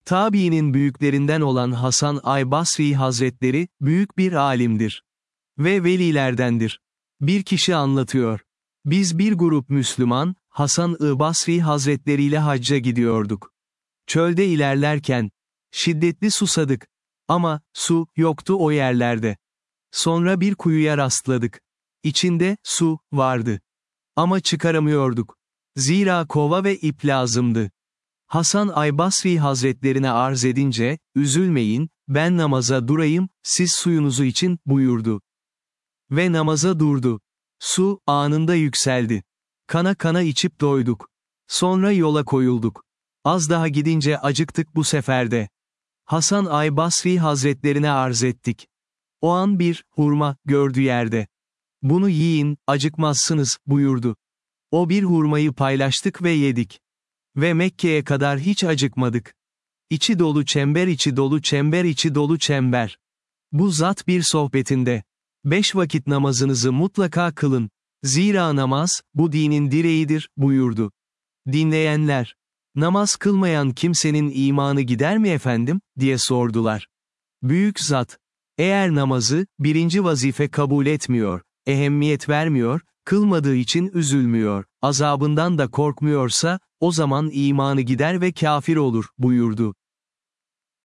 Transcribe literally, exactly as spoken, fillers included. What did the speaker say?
Tabiinin büyüklerinden olan Hasan Aybasri Hazretleri, büyük bir alimdir. Ve velilerdendir. Bir kişi anlatıyor. Biz bir grup Müslüman, Hasan-ı Basri Hazretleri ile hacca gidiyorduk. Çölde ilerlerken, şiddetli susadık. Ama, su, yoktu o yerlerde. Sonra bir kuyuya rastladık. İçinde, su, vardı. Ama çıkaramıyorduk. Zira kova ve ip lazımdı. Hasan Aybasri Hazretlerine arz edince, üzülmeyin, ben namaza durayım, siz suyunuzu için, buyurdu. Ve namaza durdu. Su, anında yükseldi. Kana kana içip doyduk. Sonra yola koyulduk. Az daha gidince acıktık bu seferde. Hasan Aybasri Hazretlerine arz ettik. O an bir, hurma, gördü yerde. Bunu yiyin, acıkmazsınız, buyurdu. O bir hurmayı paylaştık ve yedik. Ve Mekke'ye kadar hiç acıkmadık. İçi dolu çember içi dolu çember içi dolu çember. Bu zat bir sohbetinde. Beş vakit namazınızı mutlaka kılın. Zira namaz, bu dinin direğidir, buyurdu. Dinleyenler, namaz kılmayan kimsenin imanı gider mi efendim, diye sordular. Büyük zat, eğer namazı, birinci vazife kabul etmiyor, ehemmiyet vermiyor, kılmadığı için üzülmüyor, azabından da korkmuyorsa, o zaman imanı gider ve kafir olur, buyurdu.